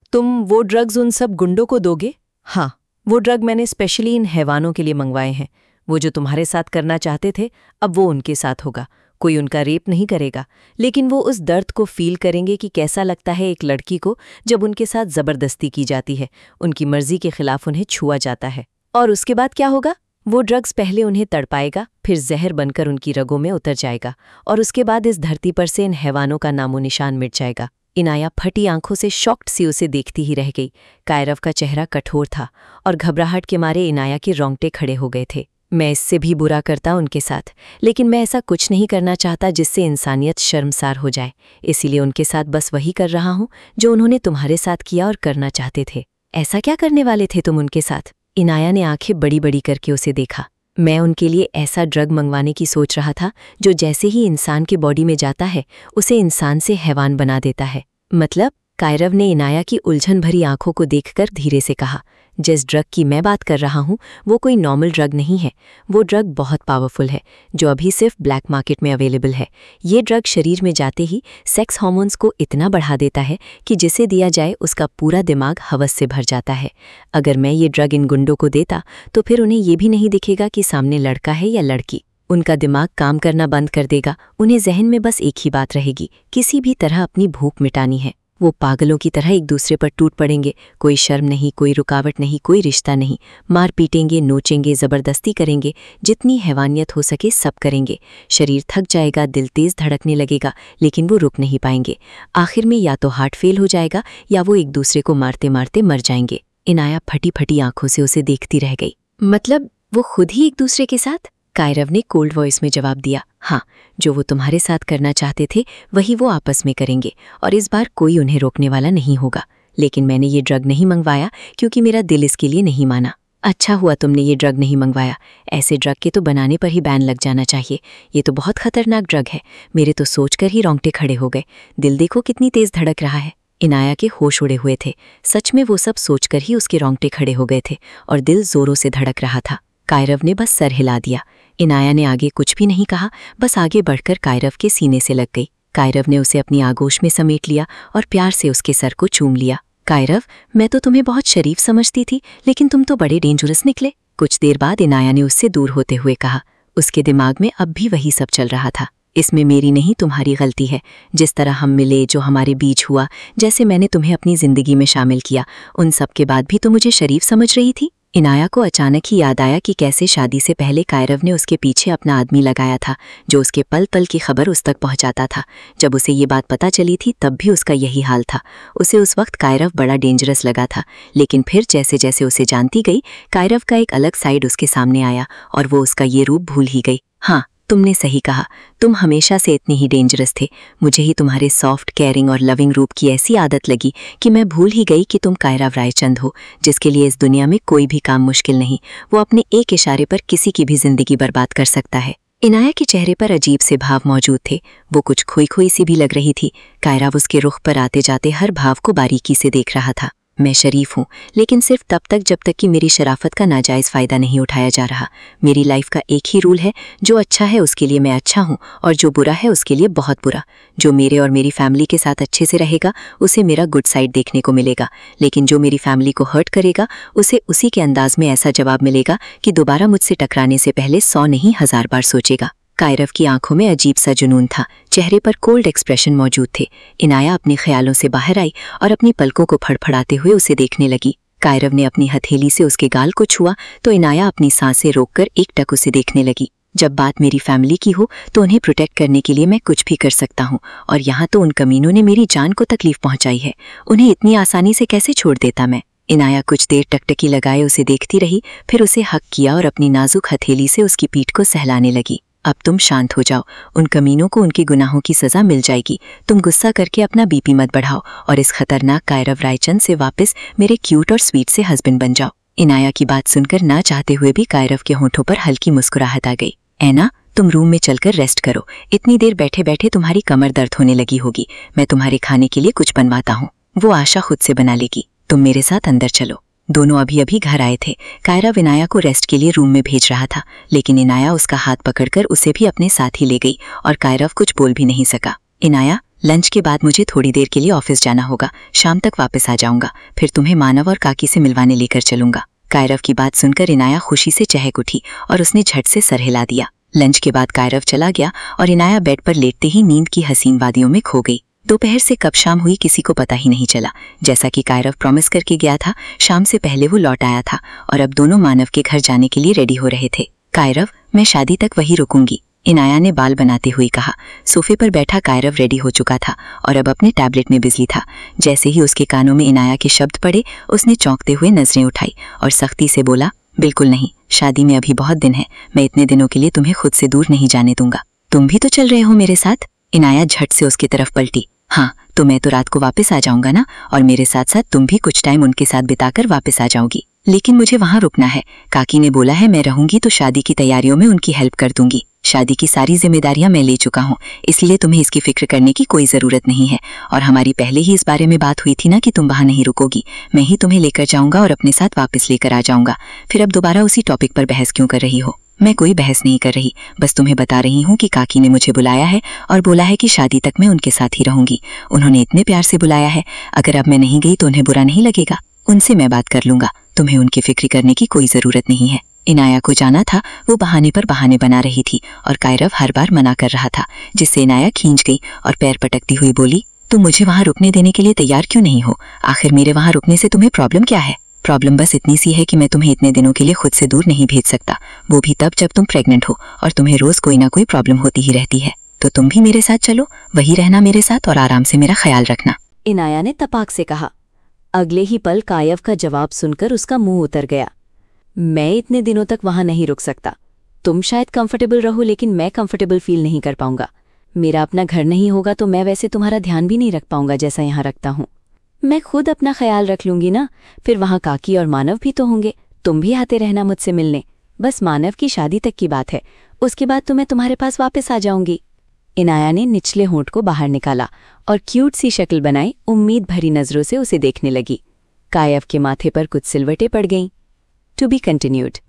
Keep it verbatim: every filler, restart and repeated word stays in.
तुम वो ड्रग्स उन सब गुंडों को दोगे? हाँ, वो ड्रग मैंने स्पेशली इन हैवानों के लिए मंगवाए हैं। वो जो तुम्हारे साथ करना चाहते थे, अब वो उनके साथ होगा। कोई उनका रेप नहीं करेगा, लेकिन वो उस दर्द को फील करेंगे कि कैसा लगता है एक लड़की को जब उनके साथ जबरदस्ती की जाती है, उनकी मर्जी के खिलाफ उन्हें छुआ जाता है। और उसके बाद क्या होगा? वो ड्रग्स पहले उन्हें तड़पाएगा, फिर जहर बनकर उनकी रगों में उतर जाएगा, और उसके बाद इस धरती पर से इन हैवानों का नामो निशान मिट जाएगा। इनाया फटी आंखों से शॉक्ड सी उसे देखती ही रह गई। कायरव का चेहरा कठोर था और घबराहट के मारे इनाया के रोंगटे खड़े हो गए थे। मैं इससे भी बुरा करता उनके साथ, लेकिन मैं ऐसा कुछ नहीं करना चाहता जिससे इंसानियत शर्मसार हो जाए। इसीलिए उनके साथ बस वही कर रहा हूँ जो उन्होंने तुम्हारे साथ किया और करना चाहते थे। ऐसा क्या करने वाले थे तुम उनके साथ? इनाया ने आंखें बड़ी बड़ी करके उसे देखा। मैं उनके लिए ऐसा ड्रग मंगवाने की सोच रहा था जो जैसे ही इंसान के बॉडी में जाता है उसे इंसान से हैवान बना देता है। मतलब? कायरव ने इनाया की उलझन भरी आंखों को देखकर धीरे से कहा, जिस ड्रग की मैं बात कर रहा हूँ वो कोई नॉर्मल ड्रग नहीं है। वो ड्रग बहुत पावरफुल है जो अभी सिर्फ ब्लैक मार्केट में अवेलेबल है। ये ड्रग शरीर में जाते ही सेक्स हार्मोन्स को इतना बढ़ा देता है कि जिसे दिया जाए उसका पूरा दिमाग हवस से भर जाता है। अगर मैं ये ड्रग इन गुंडों को देता तो फिर उन्हें ये भी नहीं दिखेगा कि सामने लड़का है या लड़की। उनका दिमाग काम करना बंद कर देगा। उन्हें जहन में बस एक ही बात रहेगी, किसी भी तरह अपनी भूख मिटानी है। वो पागलों की तरह एक दूसरे पर टूट पड़ेंगे। कोई शर्म नहीं, कोई रुकावट नहीं, कोई रिश्ता नहीं। मार पीटेंगे, नोचेंगे, ज़बरदस्ती करेंगे, जितनी हैवानियत हो सके सब करेंगे। शरीर थक जाएगा, दिल तेज़ धड़कने लगेगा, लेकिन वो रुक नहीं पाएंगे। आखिर में या तो हार्ट फेल हो जाएगा या वो एक दूसरे को मारते मारते मर जाएंगे। इनाया फटी फटी आंखों से उसे देखती रह गई। मतलब वो खुद ही एक दूसरे के साथ? कायरव ने कोल्ड वॉइस में जवाब दिया, हाँ, जो वो तुम्हारे साथ करना चाहते थे वही वो आपस में करेंगे, और इस बार कोई उन्हें रोकने वाला नहीं होगा। लेकिन मैंने ये ड्रग नहीं मंगवाया क्योंकि मेरा दिल इसके लिए नहीं माना। अच्छा हुआ तुमने ये ड्रग नहीं मंगवाया। ऐसे ड्रग के तो बनाने पर ही बैन लग जाना चाहिए। ये तो बहुत खतरनाक ड्रग है। मेरे तो सोचकर ही रोंगटे खड़े हो गए। दिल देखो कितनी तेज धड़क रहा है। इनाया के होश उड़े हुए थे। सच में वो सब सोचकर ही उसके रोंगटे खड़े हो गए थे और दिल जोरों से धड़क रहा था। कायरव ने बस सर हिला दिया। इनाया ने आगे कुछ भी नहीं कहा, बस आगे बढ़कर कायरव के सीने से लग गई। कायरव ने उसे अपनी आगोश में समेट लिया और प्यार से उसके सर को चूम लिया। कायरव, मैं तो तुम्हें बहुत शरीफ समझती थी, लेकिन तुम तो बड़े डेंजरस निकले। कुछ देर बाद इनाया ने उससे दूर होते हुए कहा। उसके दिमाग में अब भी वही सब चल रहा था। इसमें मेरी नहीं तुम्हारी गलती है। जिस तरह हम मिले, जो हमारे बीच हुआ, जैसे मैंने तुम्हें अपनी जिंदगी में शामिल किया, उन सब के बाद भी तो मुझे शरीफ समझ रही थी। इनाया को अचानक ही याद आया कि कैसे शादी से पहले कायरव ने उसके पीछे अपना आदमी लगाया था, जो उसके पल पल की खबर उस तक पहुंचाता था। जब उसे ये बात पता चली थी तब भी उसका यही हाल था। उसे उस वक्त कायरव बड़ा डेंजरस लगा था, लेकिन फिर जैसे जैसे उसे जानती गई, कायरव का एक अलग साइड उसके सामने आया और वो उसका ये रूप भूल ही गई। हाँ, तुमने सही कहा, तुम हमेशा से इतने ही डेंजरस थे। मुझे ही तुम्हारे सॉफ्ट, केयरिंग और लविंग रूप की ऐसी आदत लगी कि मैं भूल ही गई कि तुम कायरव रायचंद हो, जिसके लिए इस दुनिया में कोई भी काम मुश्किल नहीं। वो अपने एक इशारे पर किसी की भी जिंदगी बर्बाद कर सकता है। इनाया के चेहरे पर अजीब से भाव मौजूद थे। वो कुछ खोई खोई सी भी लग रही थी। कायरव उसके रुख पर आते जाते हर भाव को बारीकी से देख रहा था। मैं शरीफ हूँ, लेकिन सिर्फ तब तक जब तक कि मेरी शराफत का नाजायज़ फ़ायदा नहीं उठाया जा रहा। मेरी लाइफ का एक ही रूल है, जो अच्छा है उसके लिए मैं अच्छा हूँ और जो बुरा है उसके लिए बहुत बुरा। जो मेरे और मेरी फैमिली के साथ अच्छे से रहेगा उसे मेरा गुड साइड देखने को मिलेगा, लेकिन जो मेरी फैमिली को हर्ट करेगा उसे उसी के अंदाज में ऐसा जवाब मिलेगा कि दोबारा मुझसे टकराने से पहले सौ नहीं हजार बार सोचेगा। कायरव की आंखों में अजीब सा जुनून था, चेहरे पर कोल्ड एक्सप्रेशन मौजूद थे। इनाया अपने ख्यालों से बाहर आई और अपनी पलकों को फड़फड़ाते हुए उसे देखने लगी। कायरव ने अपनी हथेली से उसके गाल को छुआ तो इनाया अपनी सांसें रोककर एकटक उसे देखने लगी। जब बात मेरी फैमिली की हो तो उन्हें प्रोटेक्ट करने के लिए मैं कुछ भी कर सकता हूँ, और यहाँ तो उन कमीनों ने मेरी जान को तकलीफ पहुंचाई है। उन्हें इतनी आसानी से कैसे छोड़ देता मैं? इनाया कुछ देर टकटकी लगाए उसे देखती रही, फिर उसे हक किया और अपनी नाजुक हथेली से उसकी पीठ को सहलाने लगी। अब तुम शांत हो जाओ, उन कमीनों को उनके गुनाहों की सजा मिल जाएगी। तुम गुस्सा करके अपना बीपी मत बढ़ाओ और इस खतरनाक कायरव रायचंद से वापस मेरे क्यूट और स्वीट से हस्बैंड बन जाओ। इनाया की बात सुनकर ना चाहते हुए भी कायरव के होठों पर हल्की मुस्कुराहट आ गई। ऐना, तुम रूम में चलकर रेस्ट करो। इतनी देर बैठे बैठे तुम्हारी कमर दर्द होने लगी होगी। मैं तुम्हारे खाने के लिए कुछ बनवाता हूँ, वो आशा खुद से बना लेगी। तुम मेरे साथ अंदर चलो। दोनों अभी अभी घर आए थे। कायरव इनाया को रेस्ट के लिए रूम में भेज रहा था, लेकिन इनाया उसका हाथ पकड़कर उसे भी अपने साथ ही ले गई और कायरव कुछ बोल भी नहीं सका। इनाया, लंच के बाद मुझे थोड़ी देर के लिए ऑफिस जाना होगा, शाम तक वापस आ जाऊंगा, फिर तुम्हें मानव और काकी से मिलवाने लेकर चलूंगा। कायरव की बात सुनकर इनाया खुशी से चहक उठी और उसने झट से सर हिला दिया। लंच के बाद कायरव चला गया और इनाया बेड पर लेटते ही नींद की हसीन वादियों में खो गई। दोपहर से कब शाम हुई किसी को पता ही नहीं चला। जैसा कि कायरव प्रॉमिस करके गया था, शाम से पहले वो लौट आया था और अब दोनों मानव के घर जाने के लिए रेडी हो रहे थे। कायरव, मैं शादी तक वही रुकूंगी, इनाया ने बाल बनाते हुए कहा। सोफे पर बैठा कायरव रेडी हो चुका था और अब अपने टैबलेट में बिजी था। जैसे ही उसके कानों में इनाया के शब्द पड़े, उसने चौंकते हुए नजरें उठाई और सख्ती से बोला, बिल्कुल नहीं, शादी में अभी बहुत दिन है, मैं इतने दिनों के लिए तुम्हें खुद से दूर नहीं जाने दूंगा। तुम भी तो चल रहे हो मेरे साथ? इनाया झट से उसकी तरफ पलटी। हाँ, तो मैं तो रात को वापस आ जाऊंगा ना, और मेरे साथ साथ तुम भी कुछ टाइम उनके साथ बिताकर वापस आ जाओगी। लेकिन मुझे वहां रुकना है, काकी ने बोला है मैं रहूंगी तो शादी की तैयारियों में उनकी हेल्प कर दूंगी। शादी की सारी जिम्मेदारियां मैं ले चुका हूँ, इसलिए तुम्हें इसकी फिक्र करने की कोई जरूरत नहीं है। और हमारी पहले ही इस बारे में बात हुई थी ना कि तुम वहां नहीं रुकोगी, मैं ही तुम्हें लेकर जाऊंगा और अपने साथ वापस लेकर आ जाऊंगा। फिर अब दोबारा उसी टॉपिक पर बहस क्यों कर रही हो? मैं कोई बहस नहीं कर रही, बस तुम्हें बता रही हूँ कि काकी ने मुझे बुलाया है और बोला है कि शादी तक मैं उनके साथ ही रहूंगी। उन्होंने इतने प्यार से बुलाया है, अगर अब मैं नहीं गई तो उन्हें बुरा नहीं लगेगा। उनसे मैं बात कर लूंगा, तुम्हें उनकी फिक्र करने की कोई जरूरत नहीं है। इनाया को जाना था, वो बहाने पर बहाने बना रही थी और कायरव हर बार मना कर रहा था, जिससे इनाया खींच गई और पैर पटकती हुई बोली, तुम मुझे वहां रुकने देने के लिए तैयार क्यों नहीं हो? आखिर मेरे वहां रुकने से तुम्हें प्रॉब्लम क्या है? प्रॉब्लम बस इतनी सी है कि मैं तुम्हें इतने दिनों के लिए खुद से दूर नहीं भेज सकता, वो भी तब जब तुम प्रेग्नेंट हो और तुम्हें रोज कोई ना कोई प्रॉब्लम होती ही रहती है। तो तुम भी मेरे साथ चलो, वही रहना मेरे साथ और आराम से मेरा ख्याल रखना, इनाया ने तपाक से कहा। अगले ही पल कायव का जवाब सुनकर उसका मुंह उतर गया। मैं इतने दिनों तक वहां नहीं रुक सकता। तुम शायद कंफर्टेबल रहो, लेकिन मैं कंफर्टेबल फील नहीं कर पाऊंगा। मेरा अपना घर नहीं होगा तो मैं वैसे तुम्हारा ध्यान भी नहीं रख पाऊंगा जैसा यहाँ रखता हूँ। मैं खुद अपना ख्याल रख लूंगी ना, फिर वहां काकी और मानव भी तो होंगे, तुम भी आते रहना मुझसे मिलने। बस मानव की शादी तक की बात है, उसके बाद तो मैं तुम्हारे पास वापस आ जाऊंगी। इनाया ने निचले होंठ को बाहर निकाला और क्यूट सी शक्ल बनाई उम्मीद भरी नजरों से उसे देखने लगी। कायव के माथे पर कुछ सिलवटें पड़ गईं। To be continued.